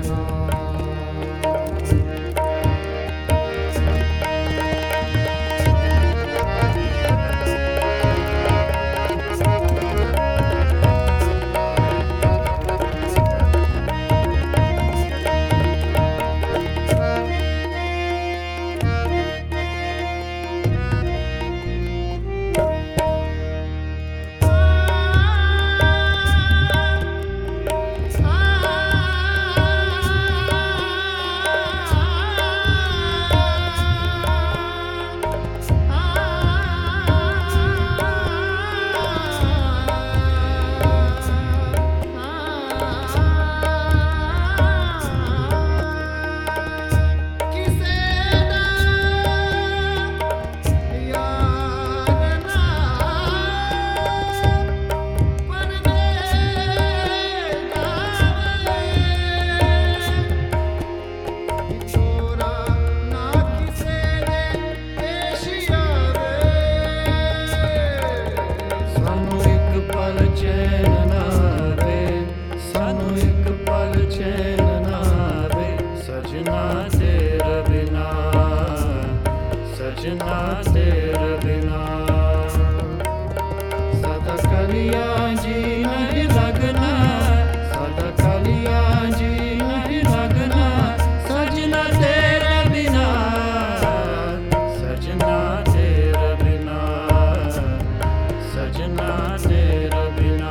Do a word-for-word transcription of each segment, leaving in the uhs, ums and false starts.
सजना तेरे बिना सदा कलिया जी नहीं लगना, सदा कलिया जी नहीं लगना, सजना तेरे बिना, सजना तेरे बिना, सजना तेरे बिना।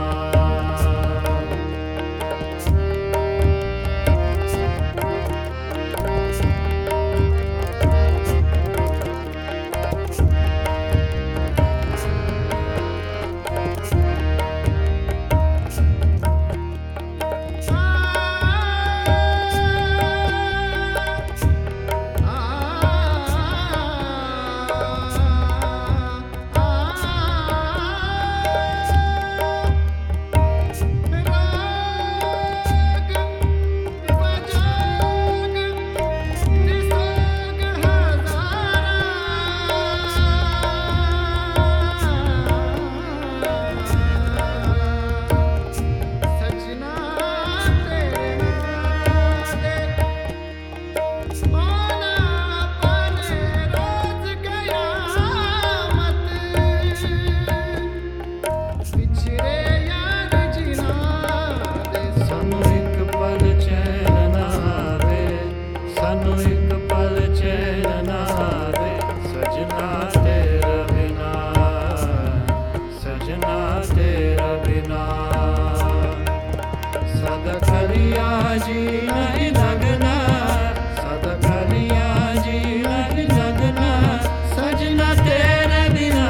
सदा कलिया जी नहीं लगना, सदा कलिया जी नहीं लगना, सजना तेरे बिना,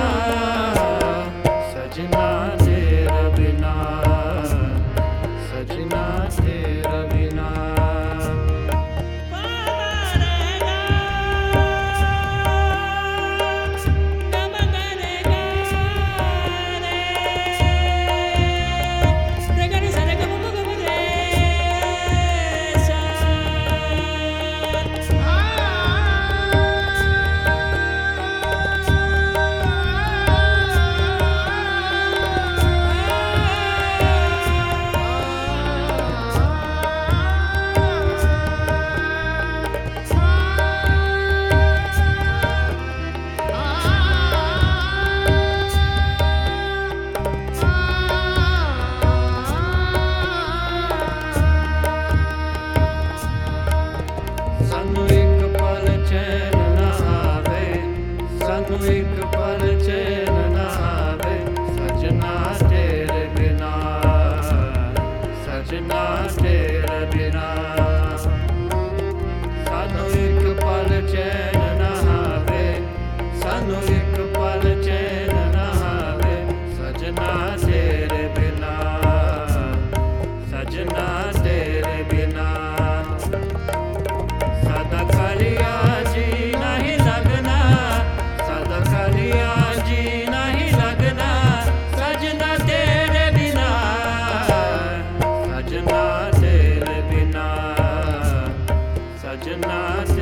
सजना तेरे बिना, सजना तेरे बिना। एक पल चैन ना आवे, सजना तेरे बिना, सजना तेरे बिना। सानू एक पल चैन ना आवे, सानू एक पल चैन ना आवे, सजना तेरे बिना, सजना तेरे बिना। सदा कलिया जी नहीं लगना, सदा कलिया जी नहीं लगना, सजना तेरे बिना, सजना तेरे बिना, सजना।